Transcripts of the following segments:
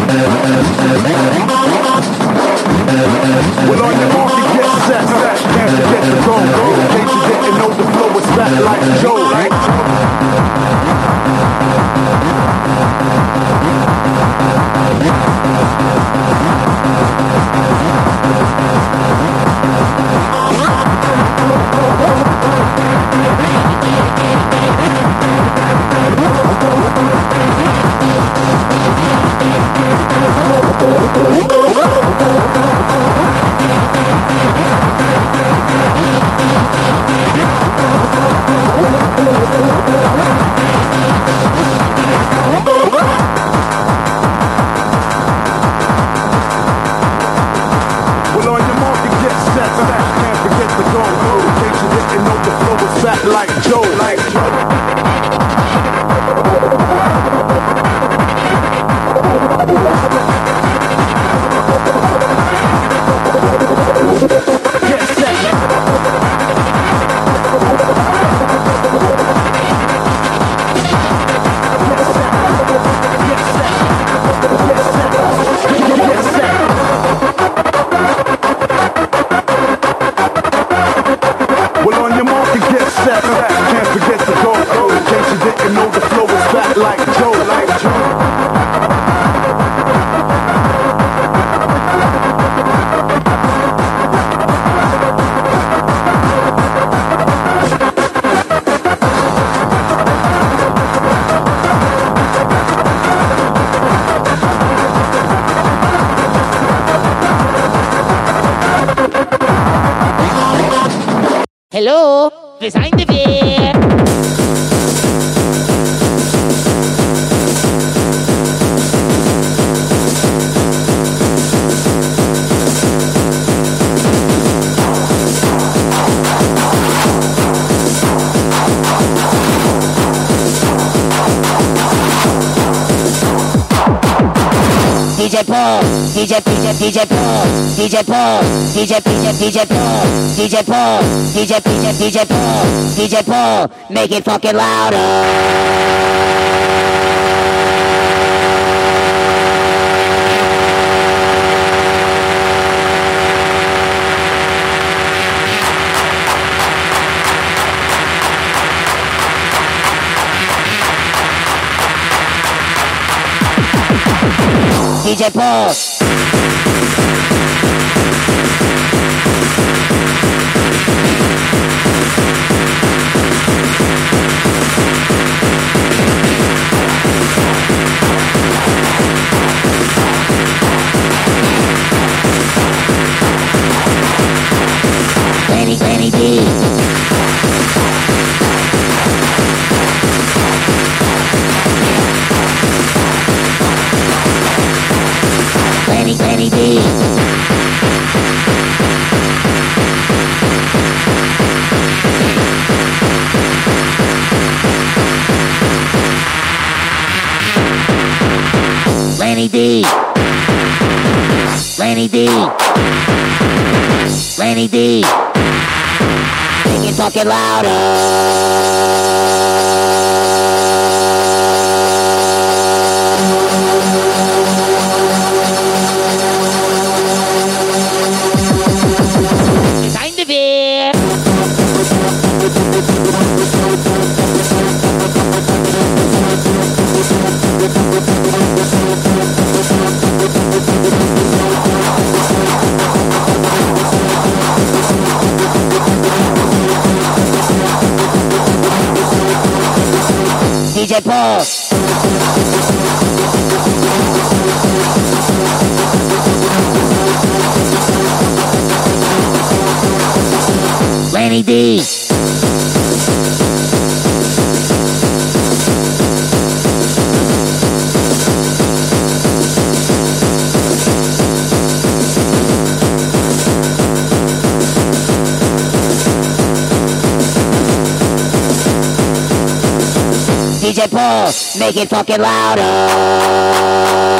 Well, on your mark and get set, can't forget to go. In case you didn't know, the flow is fat like Joe. Well, on your mark and get set, can't forget to go. In case you didn't know, the flow is fat like Joe, like Joe. Well, on your mark and get set, can't forget to go. In case you didn't know, the flow is fat like Joe, like Joe. Hallo, wir zijn er weer. DJ Paul, DJ Paul, DJ Paul, DJ Paul, DJ Paul, DJ Paul, make it fucking louder. DJ Paul. Lenny D. Lenny D. Lenny D. Lenny D. Lenny D. Make it fucking louder. DJ Paul. Lenny D. DJ Paul, make it fucking louder.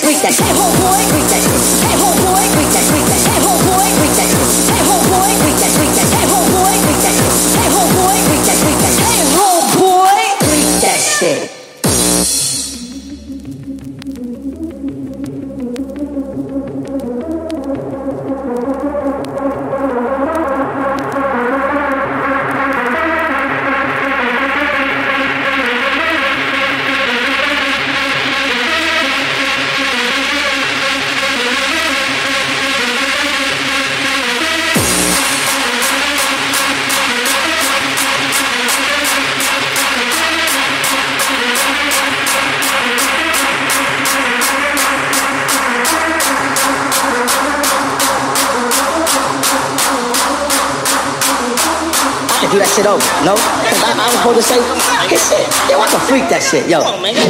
freak that shit. Hey homeboy, freak that shit. Hey homeboy, freak that, freak that. Hey homeboy, freak that shit. Hey homeboy, freak that, freak that. Hey homeboy, freak that shit. Hey homeboy, freak that, freak that. Hey homeboy, freak that shit. Do that shit over, no? Cause I was supposed to say, hey shit, yo, I can freak that shit, yo. Come on, man.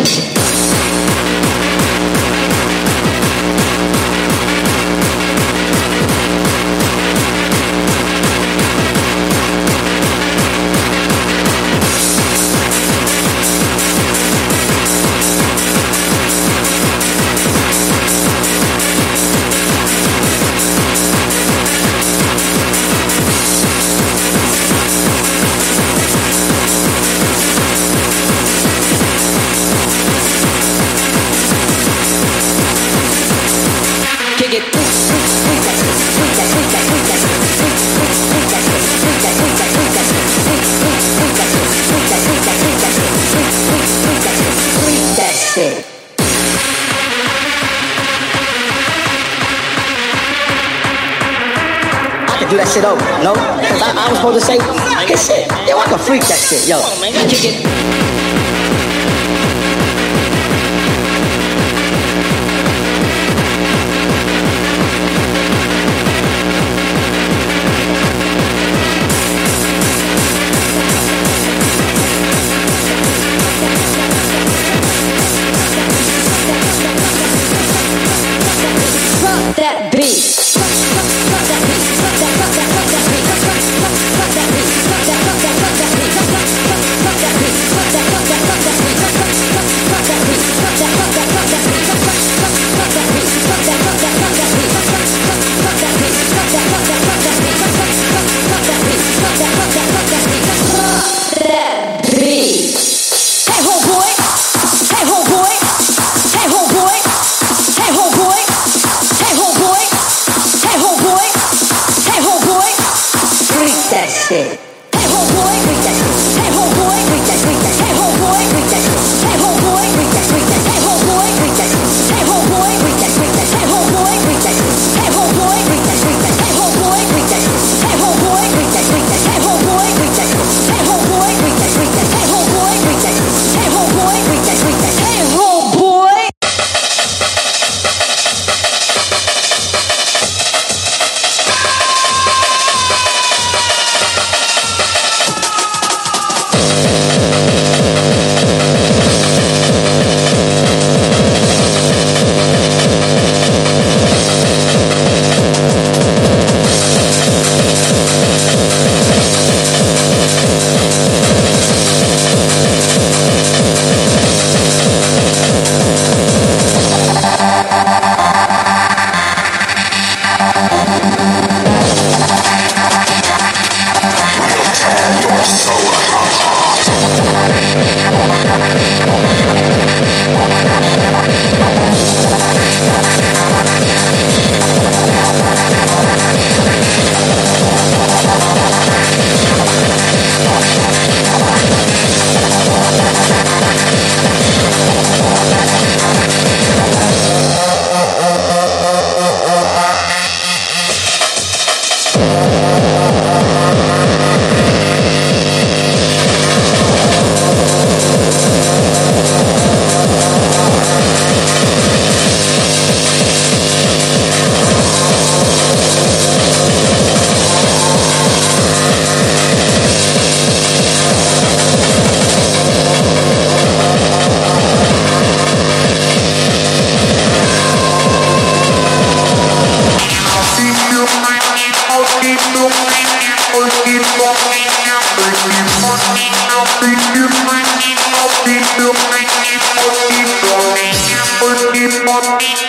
Do that shit over, no? Cause I was supposed to say, hey shit, yo, I can freak that shit, yo. Kick it. That beat. Hey homeboy,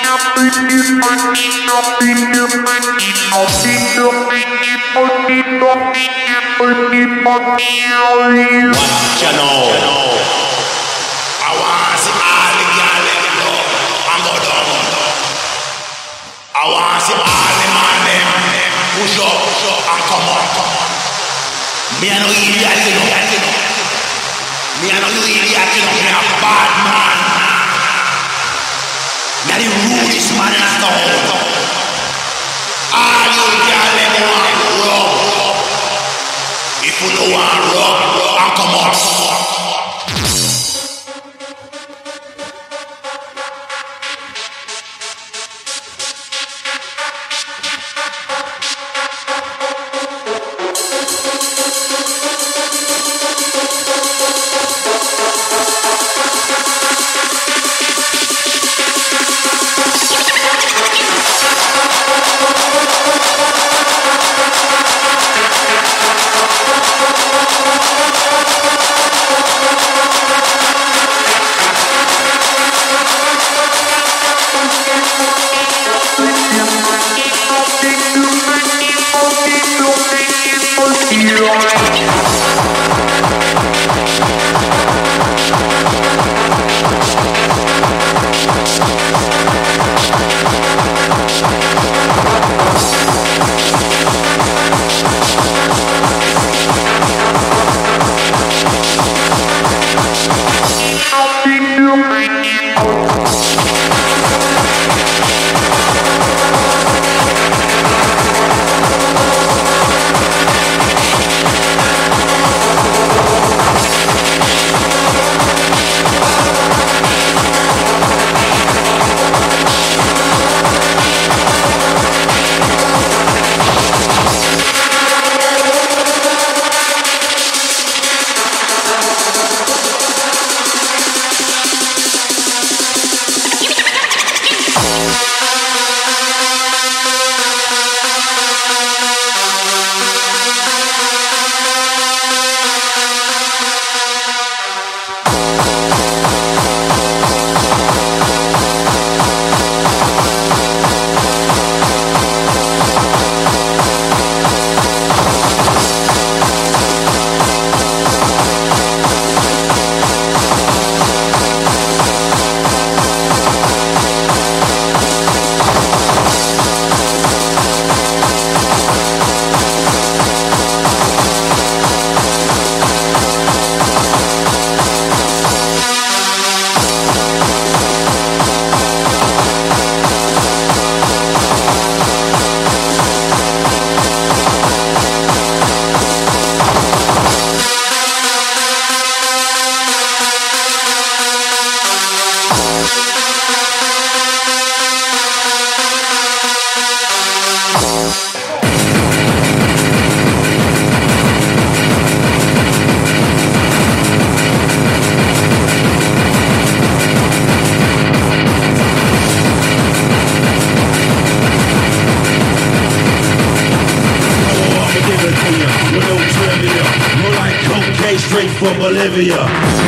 from Bolivia.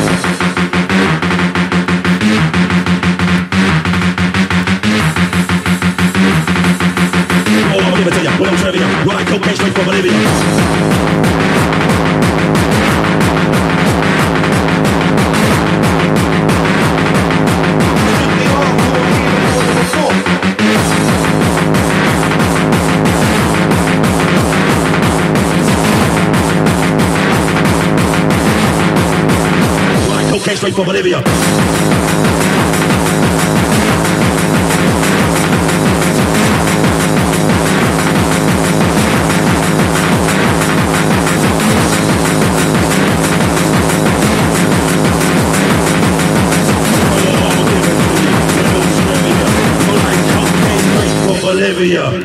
Give it to ya, well trivia. Roll like cocaine straight from Bolivia. Cocaine straight from Bolivia. Bolivia.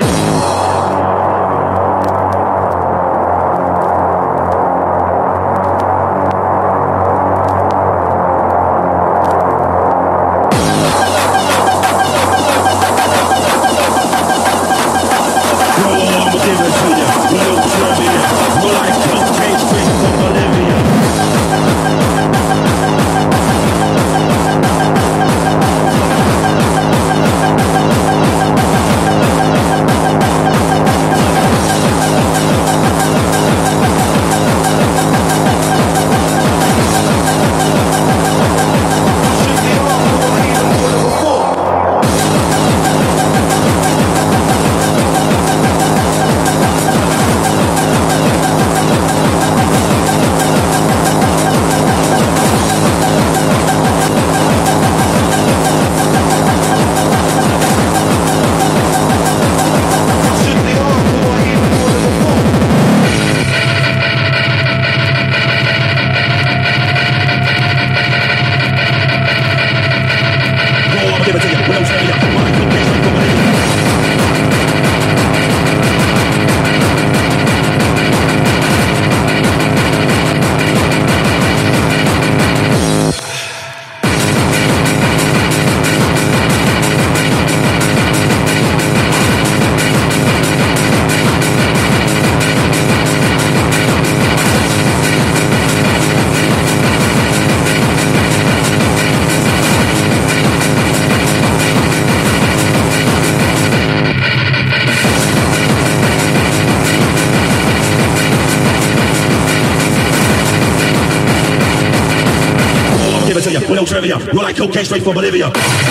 no trivia. Roll like cocaine straight from Bolivia.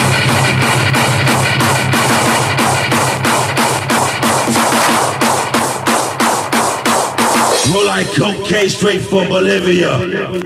Roll like cocaine straight from Bolivia.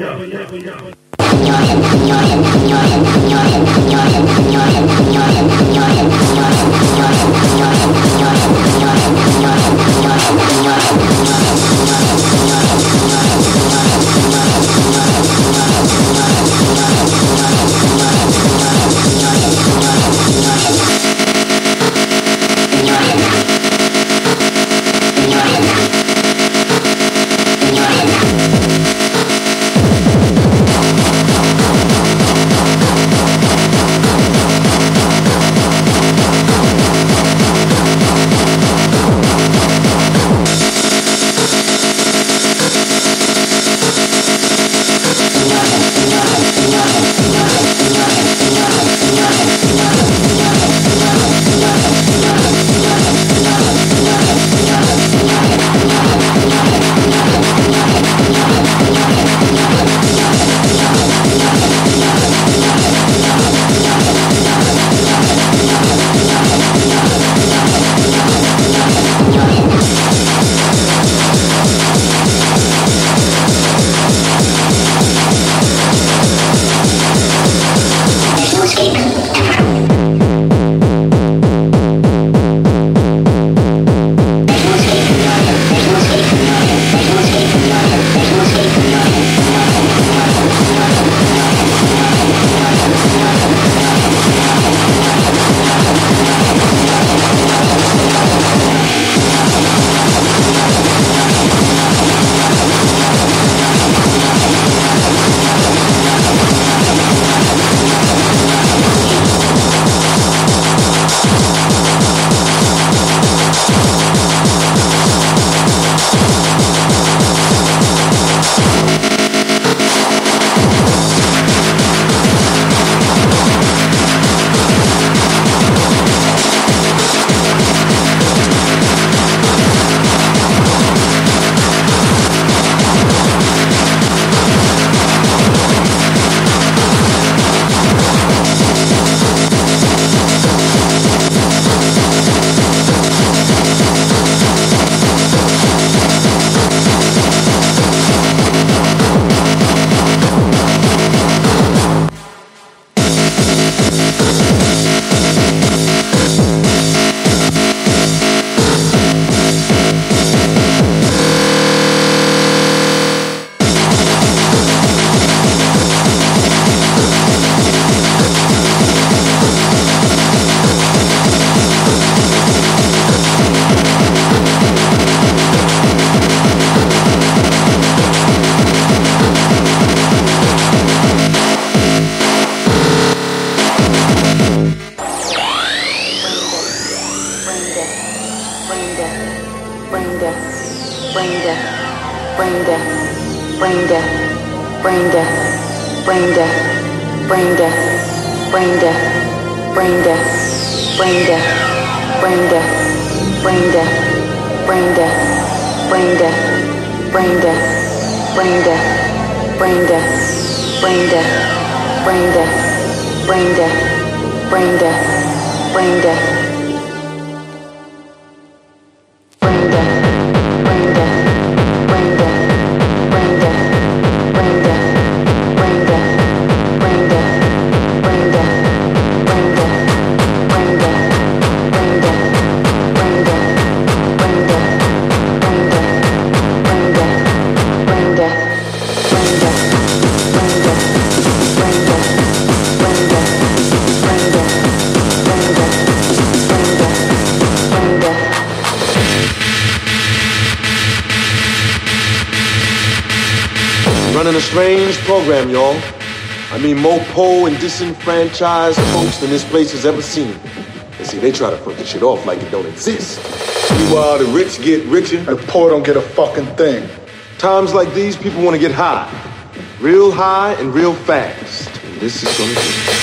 Running a strange program, y'all. I mean, more poor and disenfranchised folks than this place has ever seen. And see, they try to put this shit off like it don't exist. Meanwhile, the rich get richer. The poor don't get a fucking thing. Times like these, people want to get high. Real high and real fast. And this is gonna do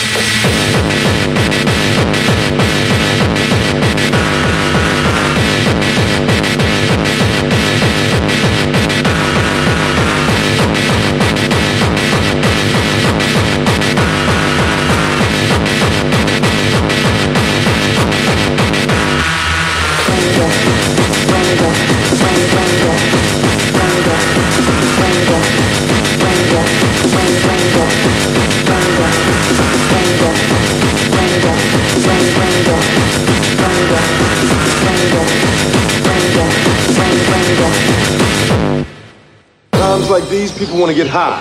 it. like these, people want to get high.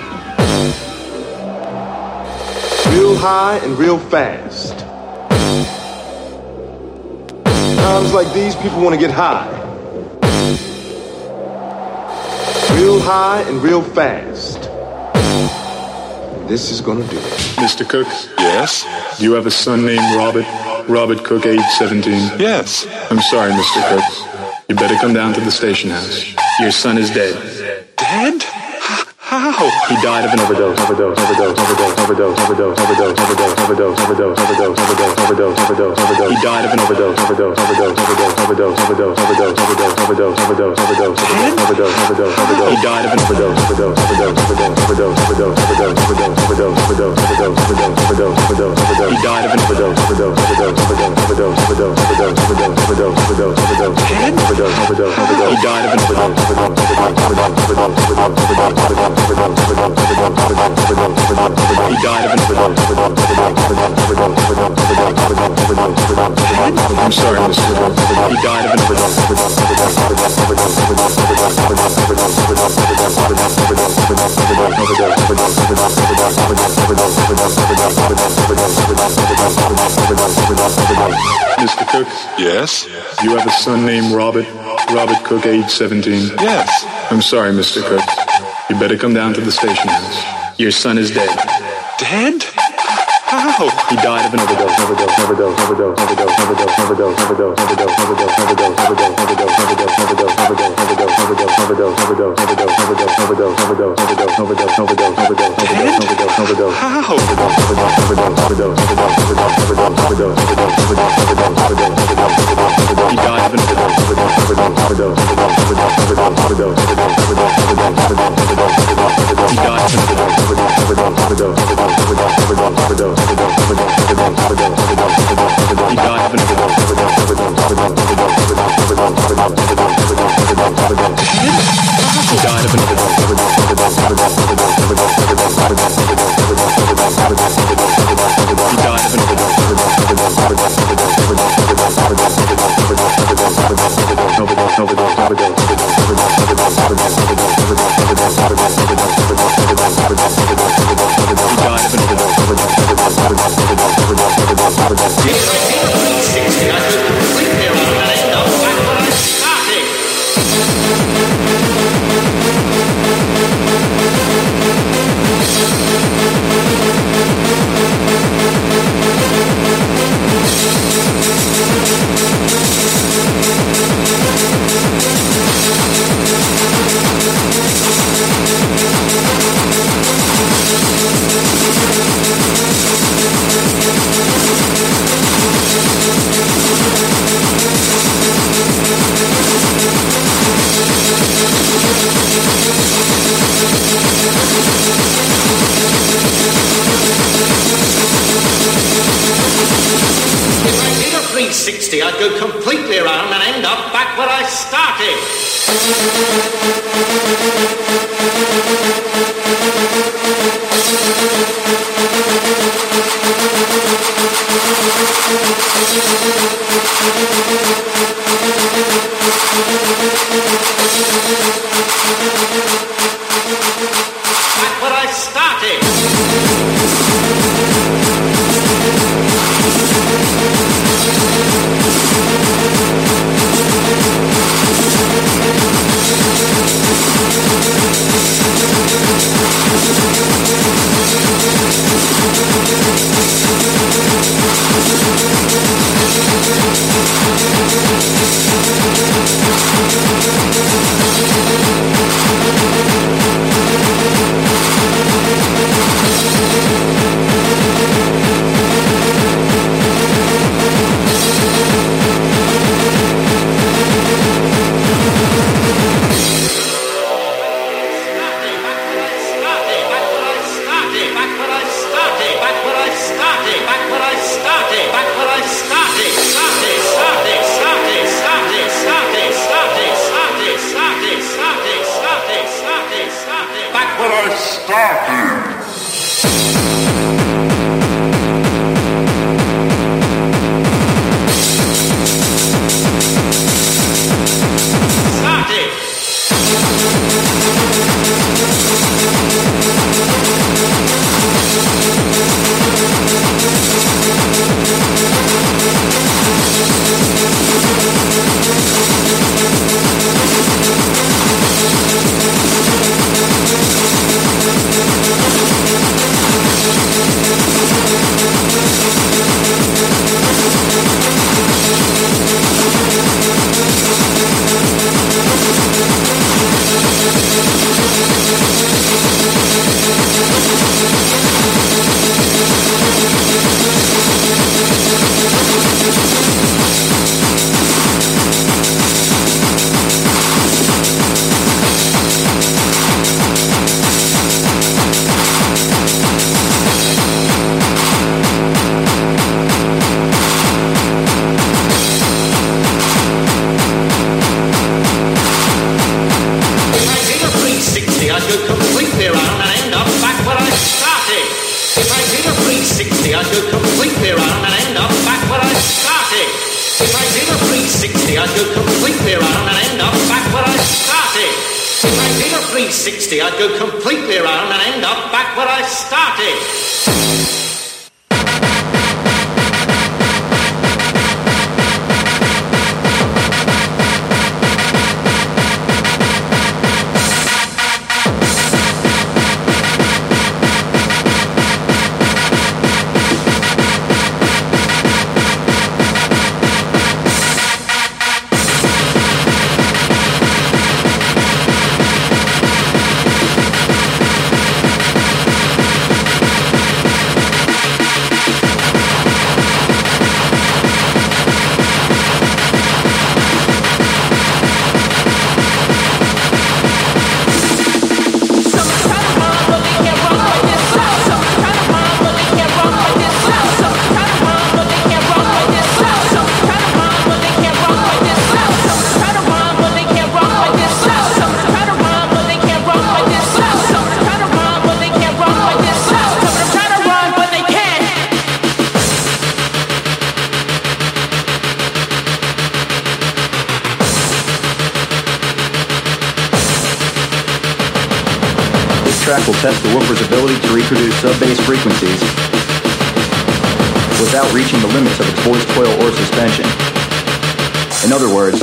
Real high and real fast. Times like these, people want to get high. Real high and real fast. This is gonna do it. Mr. Cook? Yes? Do you have a son named Robert? Robert Cook, age 17? Yes. I'm sorry, Mr. Cook. You better come down to the station house. Your son is dead. Dead? How? He died of an overdose. He died of an overdose. He died of an I'm sorry, Mr. He died of an overdose. Mr. Cook? Yes? You have a son named Robert? Robert Cook, age 17? Yes. I'm sorry, Mr. Cook. You better come down to the station house. Your son is dead. Dead? How? He died of an overdose. I'd go completely around and end up back where I started. Back where I started. Started. If I did a 360, I'd go completely around and end up back where I started. If I did a 360, I'd go completely around and end up back where I started. Track will test the woofer's ability to reproduce sub-bass frequencies without reaching the limits of its voice coil or suspension. In other words,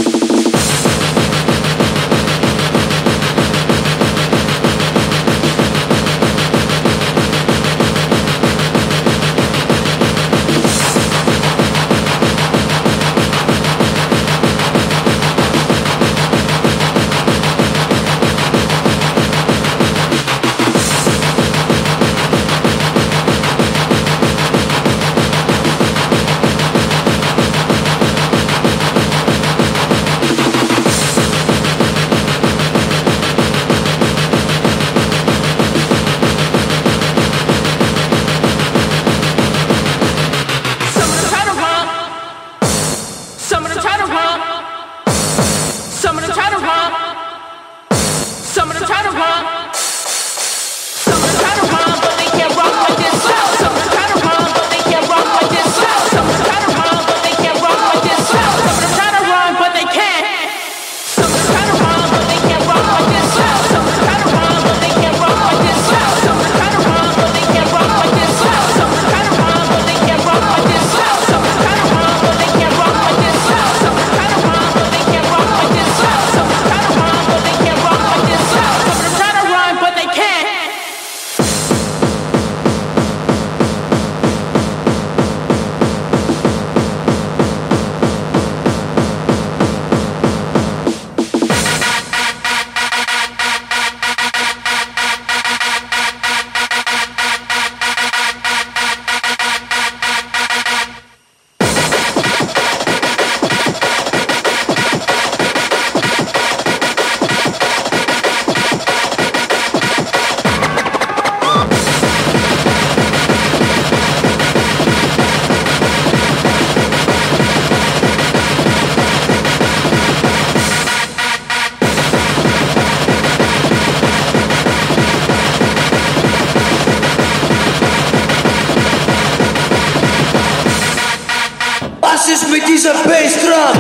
mit dieser Bassdrum.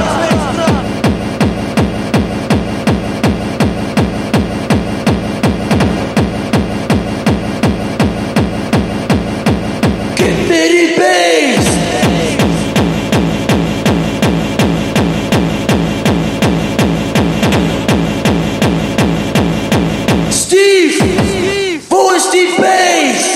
Give me the bass. Steve, wo ist die Bass?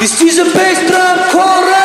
Ist diese Bassdrum korrekt?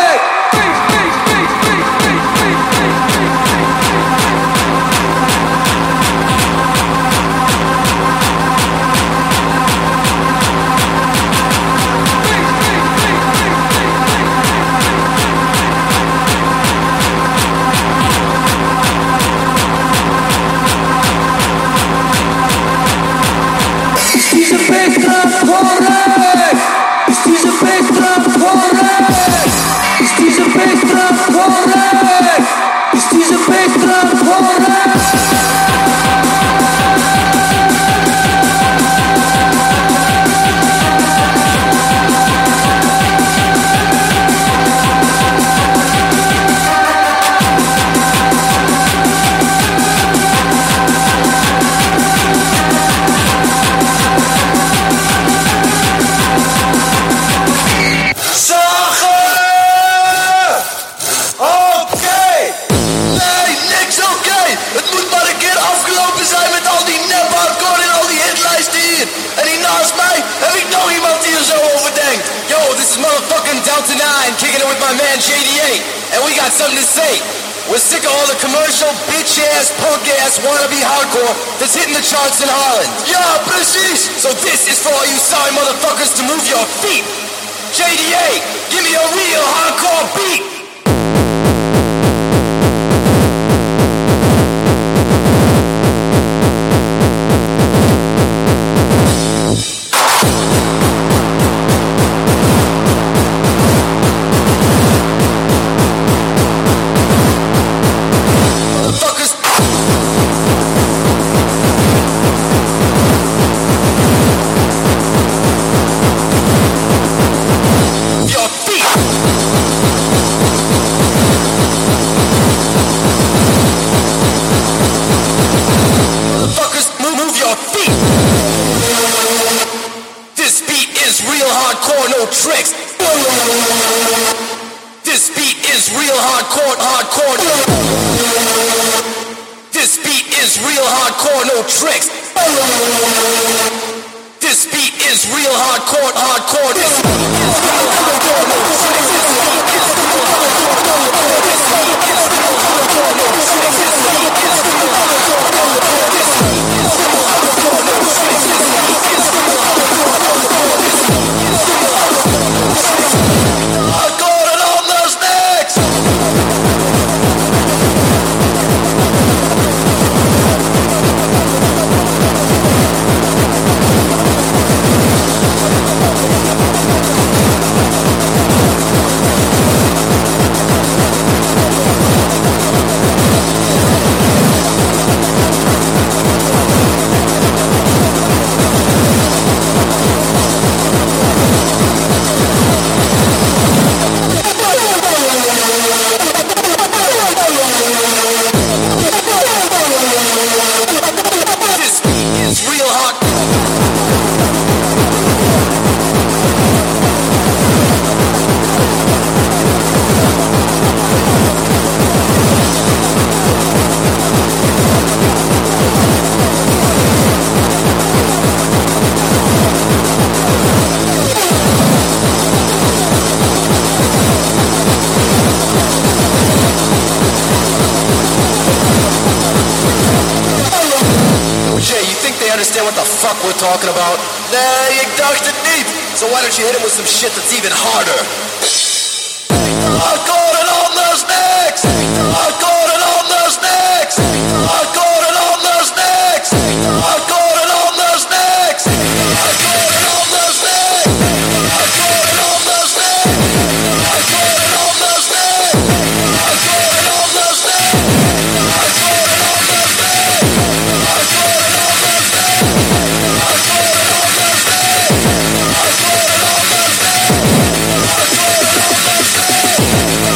That's hitting the charts in Holland. Yeah, precies. So this is for all you sorry motherfuckers to move your feet. JDA, give me a real hardcore beat. Tricks. This beat is real hardcore. This beat is real hardcore, no tricks. This beat is real hardcore. This beat is real hardcore, no tricks. This beat is real hardcore, no tricks. This beat is real hardcore, no tricks. This beat is real hardcore, no tricks. This beat is real hardcore, no tricks. This beat is real hardcore, no tricks. This beat is real hardcore, no tricks. Hardcore and all those next. Understand what the fuck we're talking about? Nee, ik dacht het niet. So why don't you hit him with some shit that's even harder? Hardcore and on those next. Hardcore and on those next. Hardcore and on those next. Hardcore and on those next. Hardcore and on those next. Hardcore and on those next. Hardcore and on those next. Hardcore and on those next. Hardcore and on those next. Hardcore and on those next.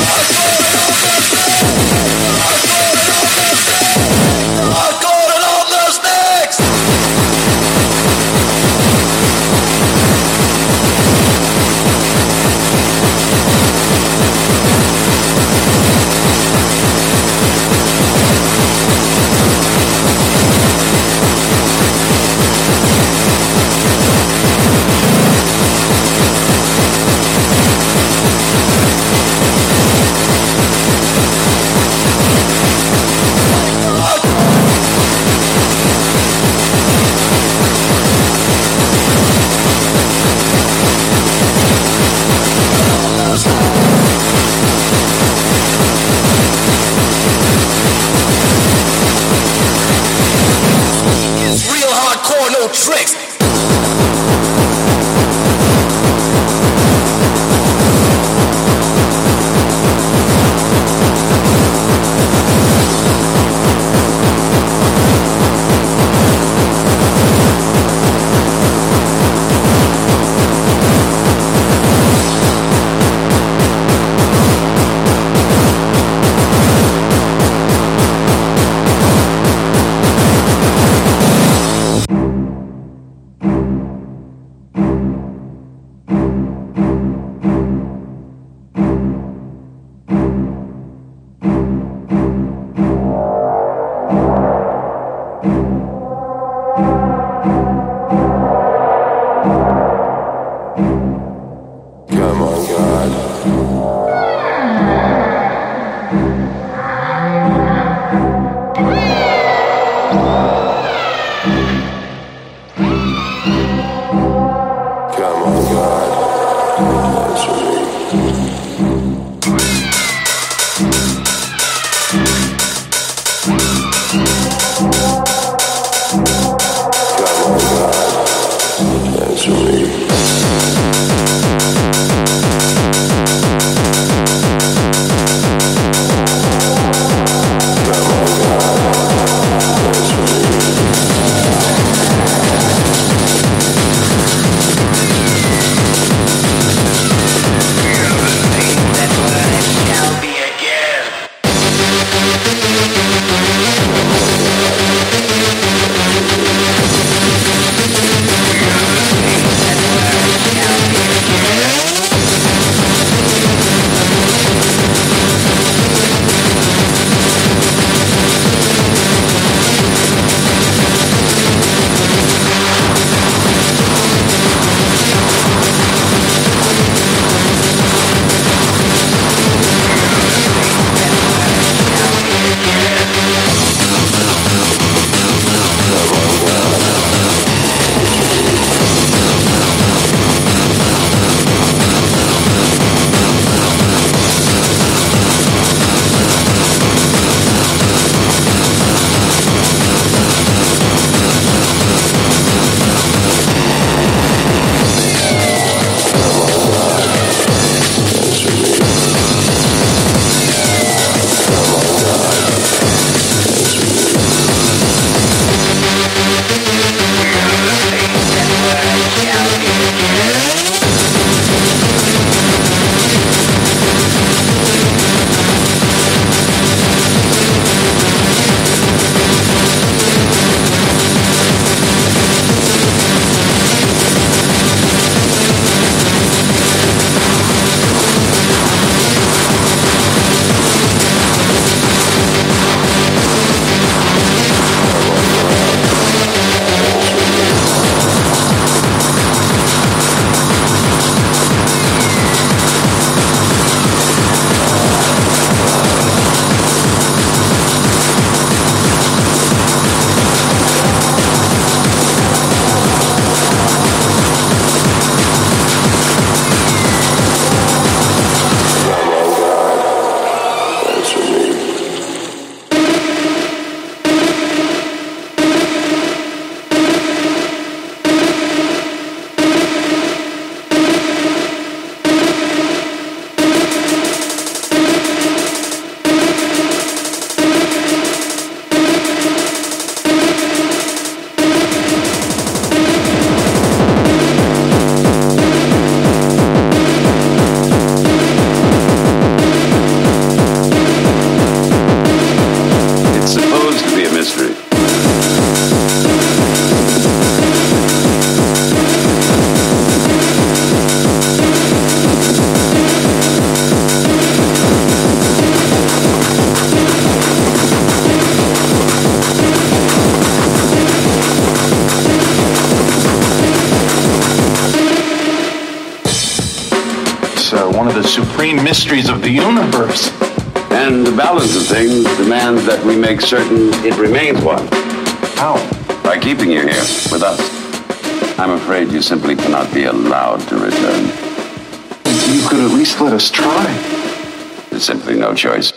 mysteries of the universe. And the balance of things demands that we make certain it remains one. How? By keeping you here with us. I'm afraid you simply cannot be allowed to return. You could at least let us try. There's simply no choice.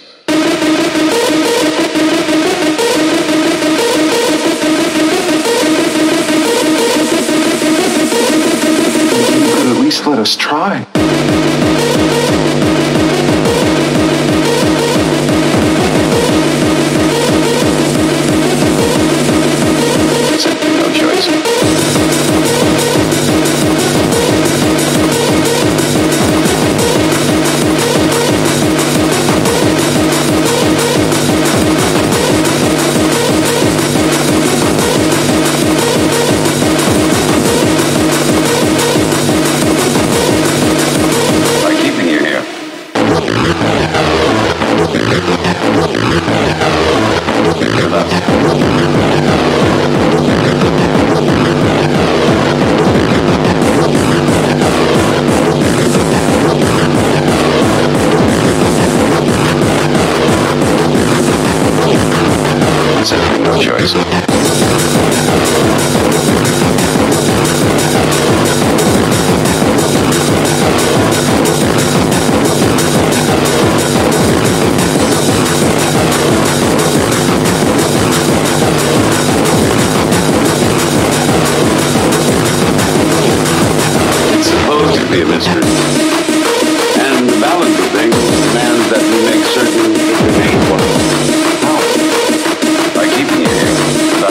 You could at least let us try. Simply no choice. By keeping you here. With us. Simply no choice. It's supposed to be a mystery. And the balance of things demands that we make certain it remains one. How? By keeping you here with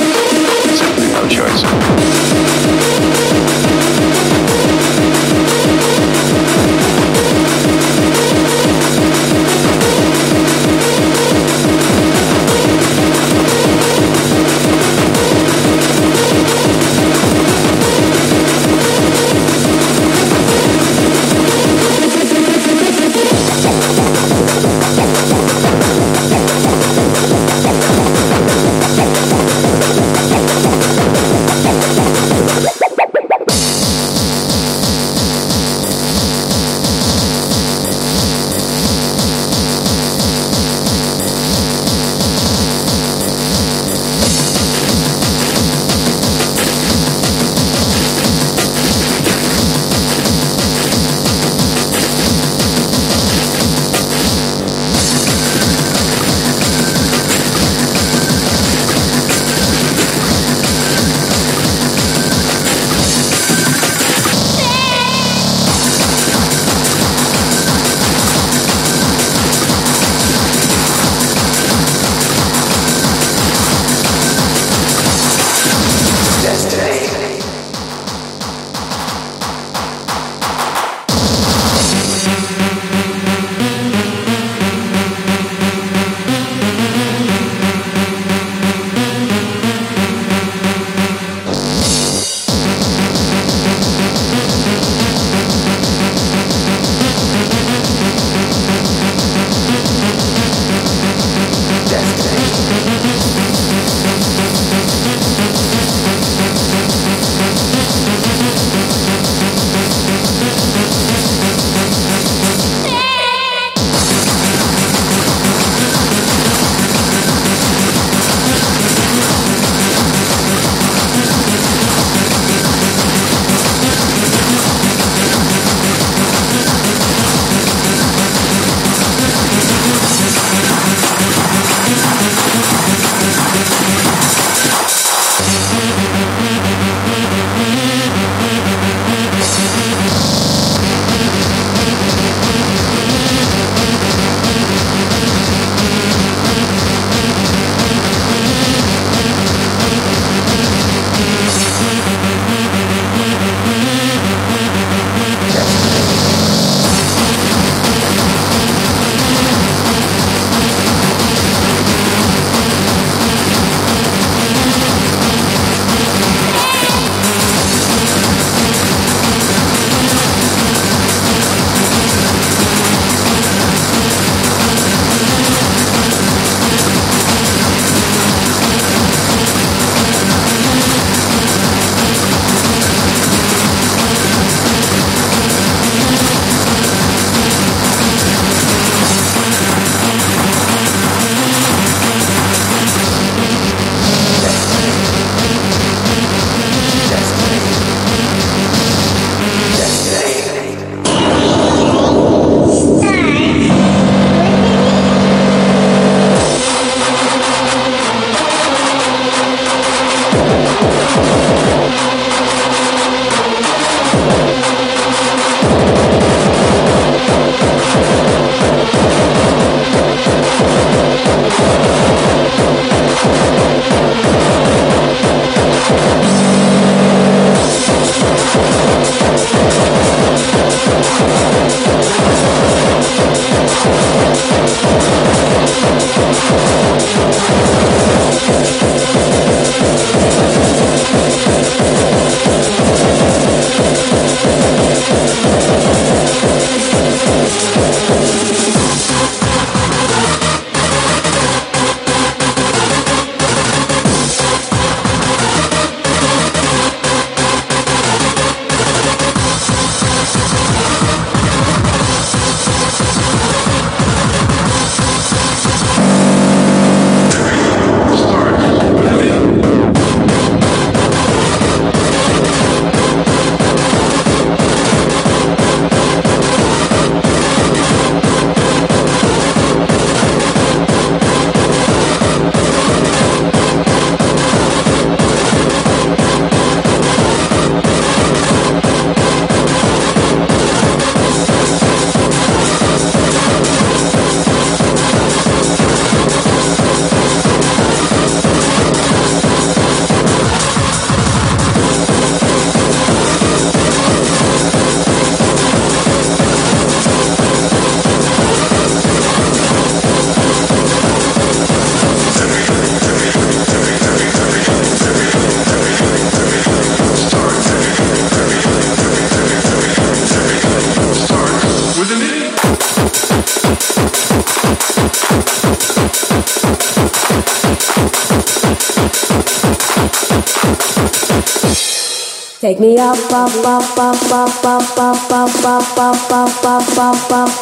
Take me up, up, up, up, up, up, up, up, up, up, up, up, up, up,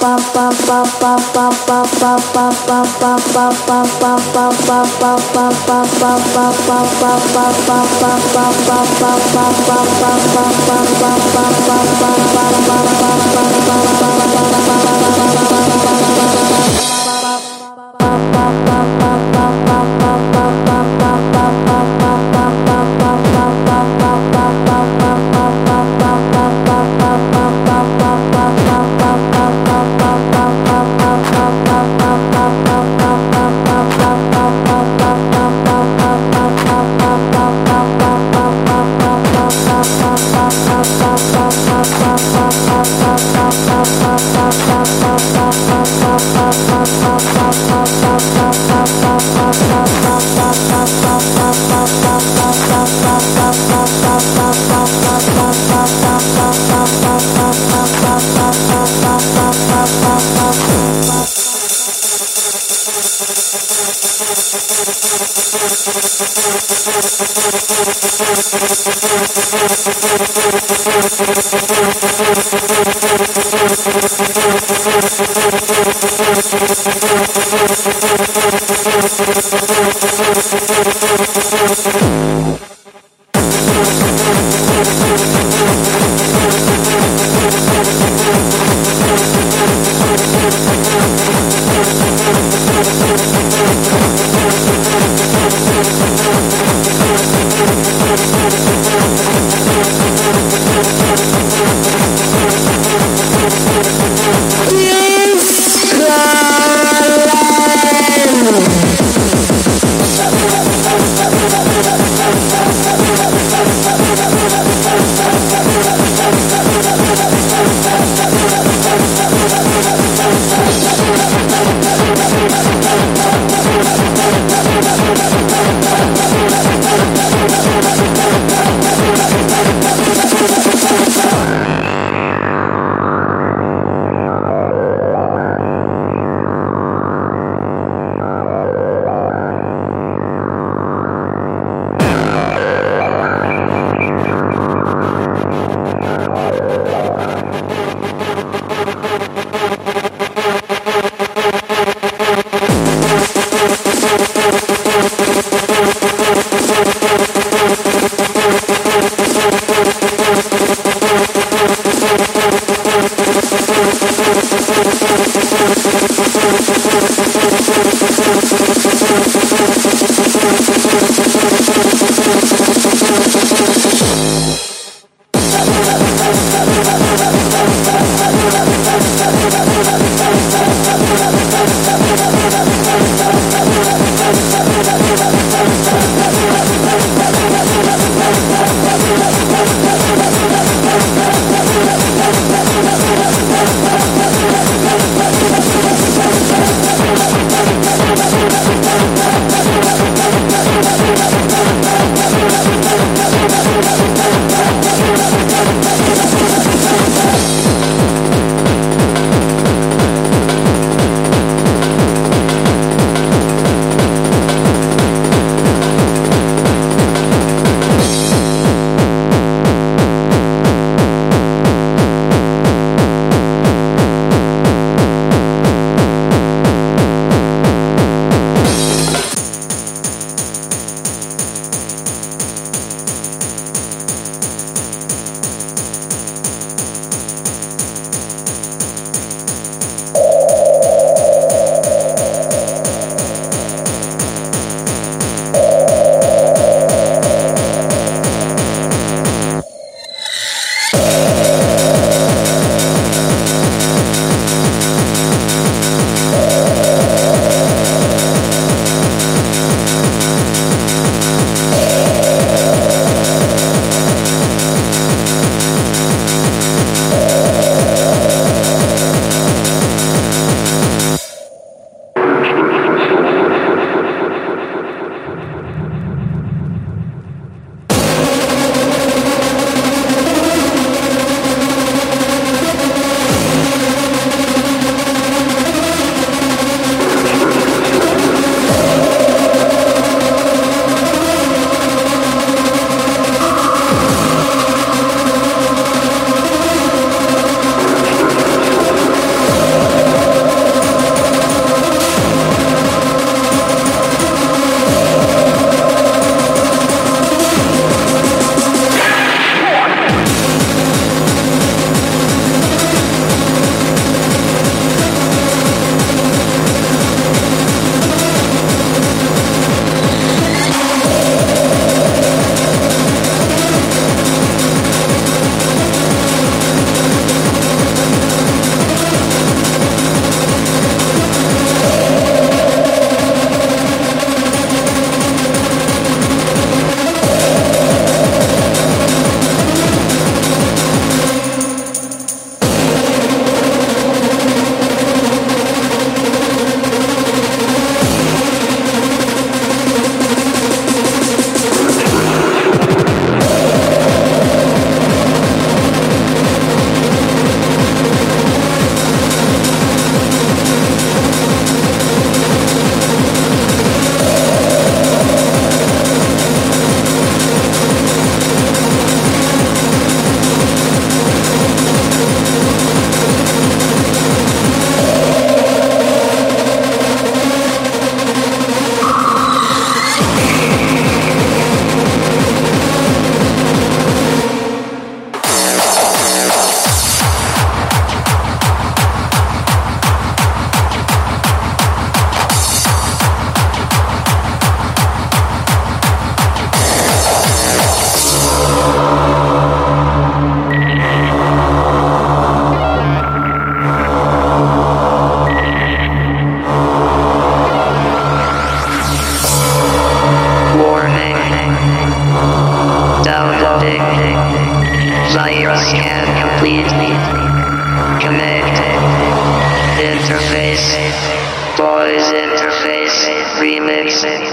Boys Interface Remix.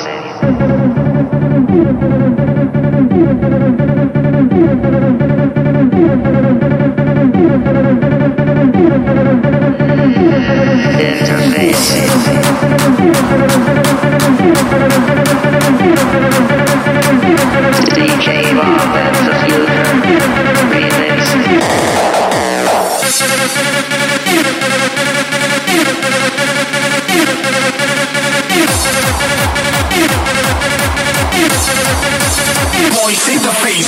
DJ Bob and the Future Remix. Voice Interface.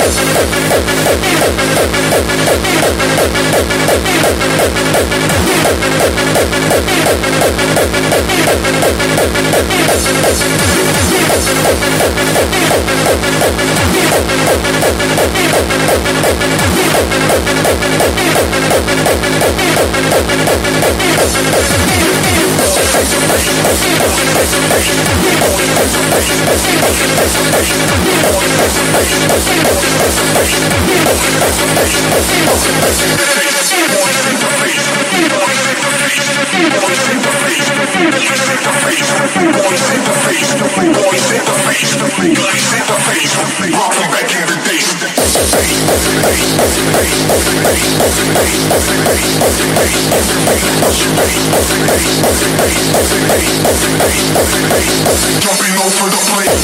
Jumping over the place.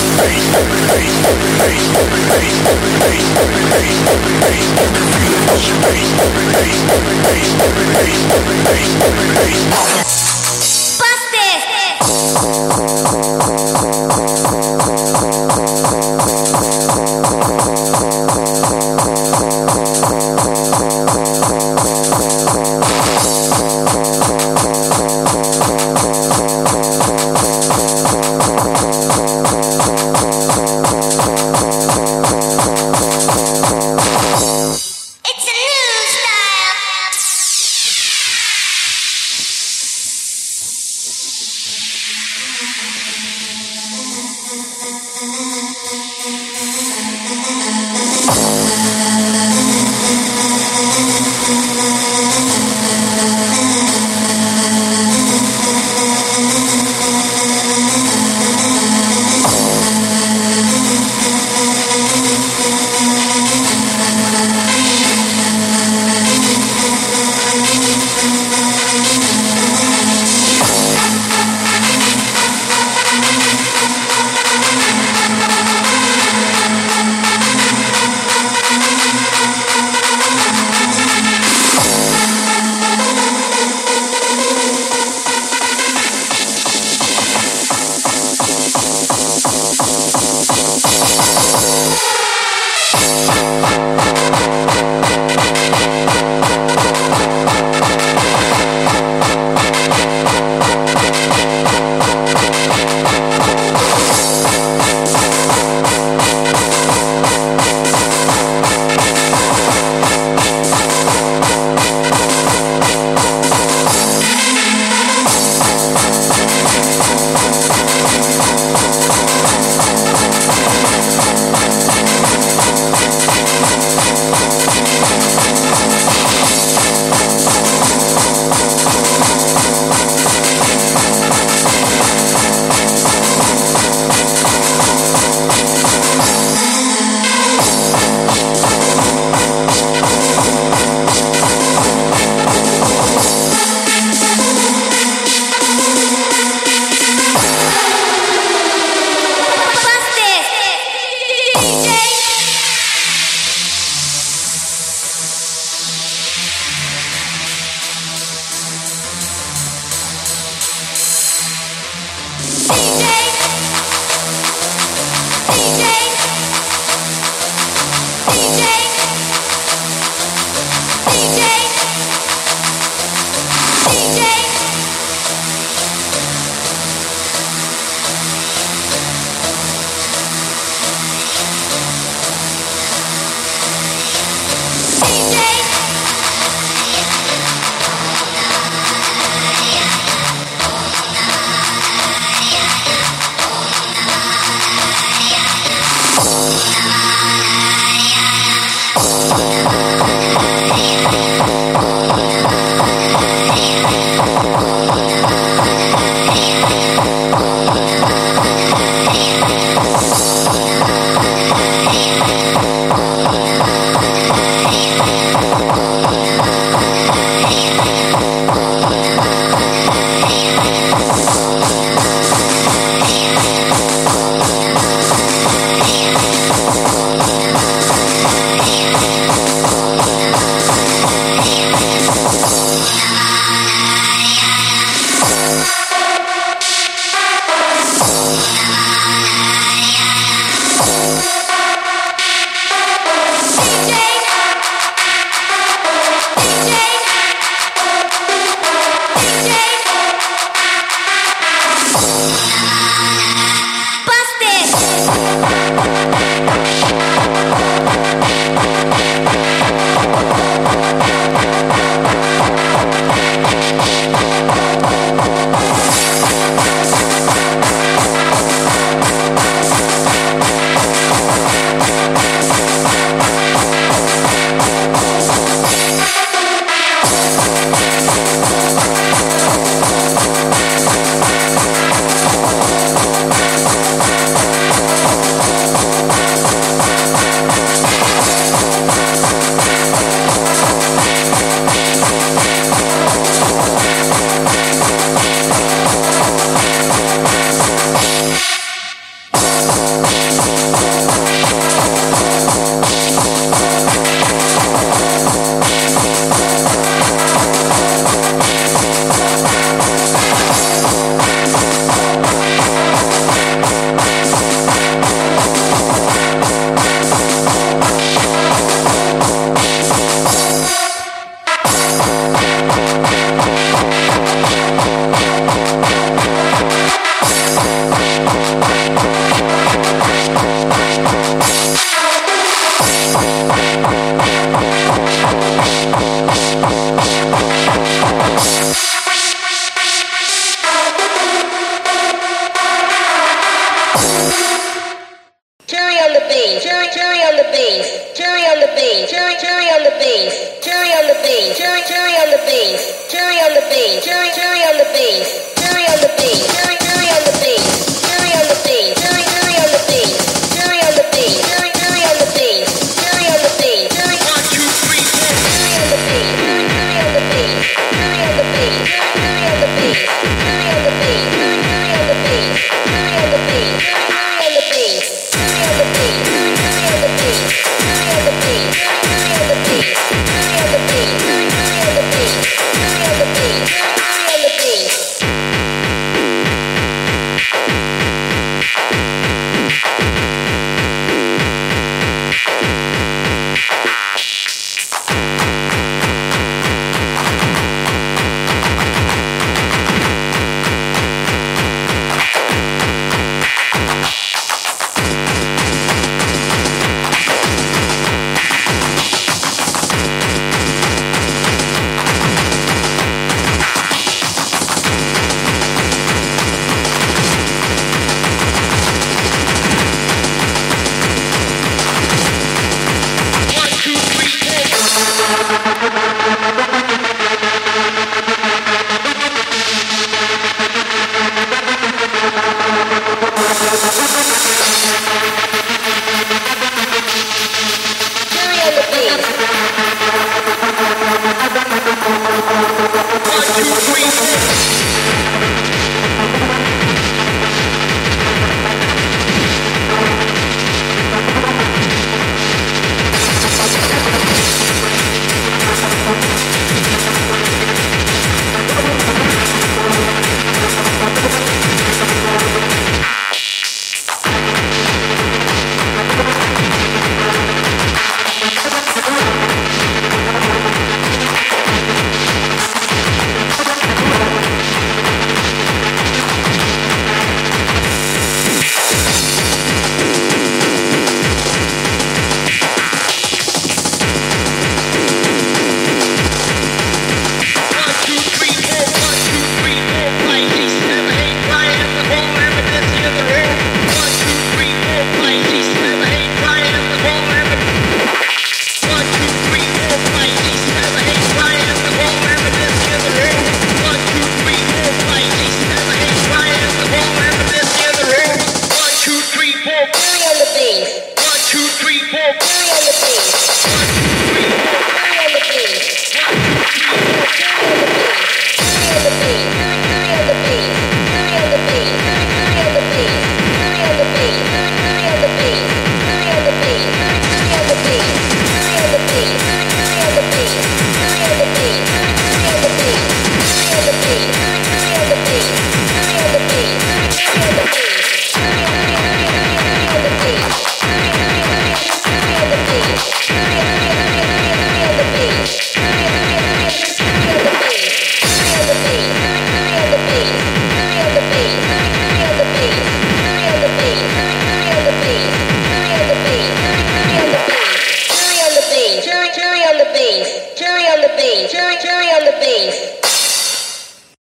Cherry on the beans, cherry on the beans, cherry on the beans, cherry on the beans, cherry on the beans, cherry on the beans, cherry on the beans, cherry on the beans, cherry